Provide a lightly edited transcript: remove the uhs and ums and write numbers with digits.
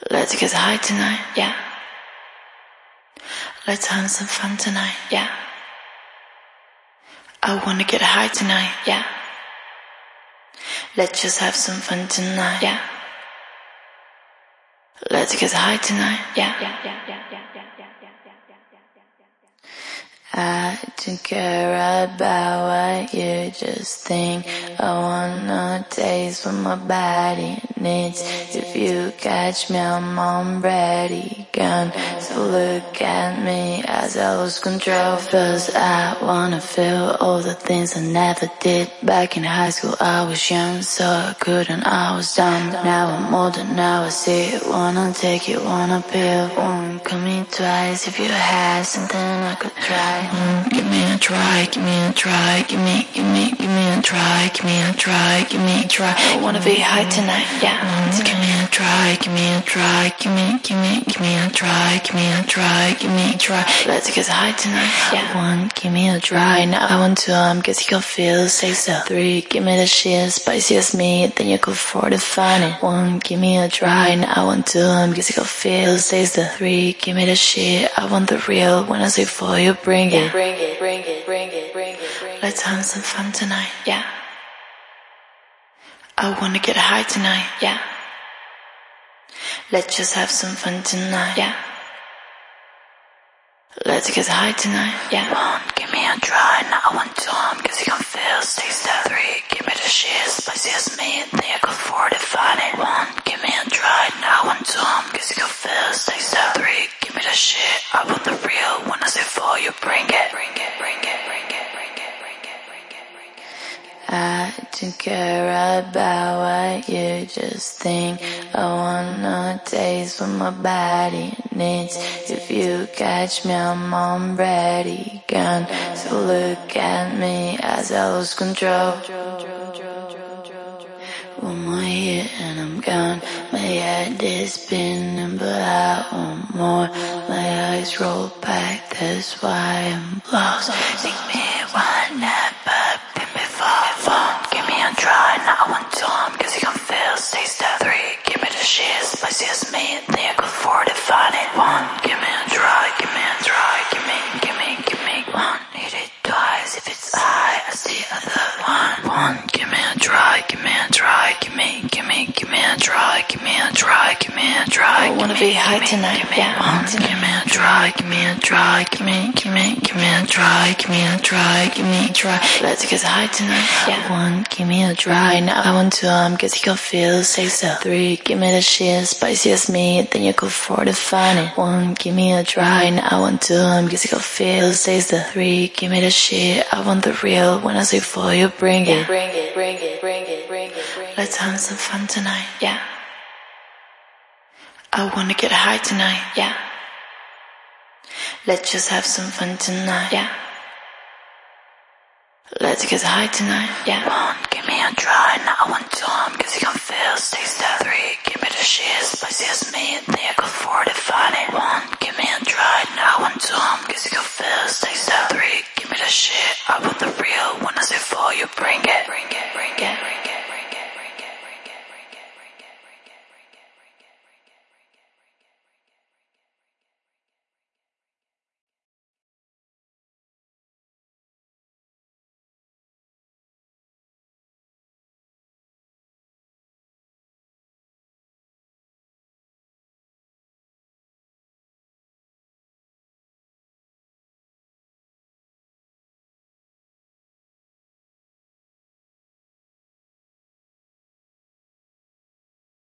Let's get high tonight, yeah. Let's have some fun tonight, yeah. I wanna get high tonight, yeah. Let's just have some fun tonight, yeah. Let's get high tonight, yeah. I don't care about what you just think. I wanna taste what my body needs. If you catch me, I'm already gone. So look at me as I lose control. 'Cause I wanna feel all the things I never did. Back in high school I was young, so I couldn't, I was dumb. Now I'm older, now I see it. Wanna take it, wanna pill. Won't come in twice. If you had something I could try. Give me a try, give me a try, give me a try, give me a try, give me a try. I wanna be high tonight, yeah. Give me a try, give me a try, give me a try, give me a try, give me a try. Let's get high tonight, yeah. 1, give me a try, now I want 2, guess you can feel, say so. 3, give me the shit, spicy as me, then you go for the fun. 1, give me a try, now I want 2, guess you can feel, say so. 3, give me the shit, I want the real, when I say for you, bring it. Let's have some fun tonight, yeah. I wanna get high tonight, yeah. Let's just have some fun tonight, yeah. Let's get high tonight, yeah. 1, give me a try, now I want 2, cause you can feel, stay step. 3, give me the shit, spicy as me, then you go for the fun. 1, give me a try, now I want 2, cause you can feel, stay step. 3, give me the shit, I want the real, when I say for you, bring it. I don't care about what you just think. I wanna taste what my body needs. If you catch me, I'm already gone. So look at me as I lose control. One more hit and I'm gone. My head is spinning, but I want more. My eyes roll back, that's why I'm lost. Make me one night, but pin me for fun. Give me a try, now I want 2, cause you can feel, stay step. 3, give me the shit, spicy as me, then you go for the fun. 1, give me a try, give me a try, give me 1, hit it twice, if it's high, I see other 1, give me a try, give me a try, give me a try, give me a try, give me a try. I wanna be high tonight, yeah. 1, give me a try, give me a try, give me a try, give me a try, give me a try. Let's get high tonight, yeah. 1, give me a try, now I want 2, guess you can feel, say so. 3, give me the shit, spicy as me, then you go for the fun. 1, give me a try, now I want 2, guess you can feel, say so. 3, give me the shit, I want the real, when I say for you, bring it. Let's have some fun tonight, yeah. I wanna get high tonight, yeah. Let's just have some fun tonight, yeah. Let's get high tonight, yeah. 1, give me a try, now I want 2, cause you can feel, stay step. 3, give me the shit, spicy as me, then you go for the fun. 1, give me a try, now I want 2, cause you can feel, stay step. 3, give me the shit, I want the real, when I say for you, bring it.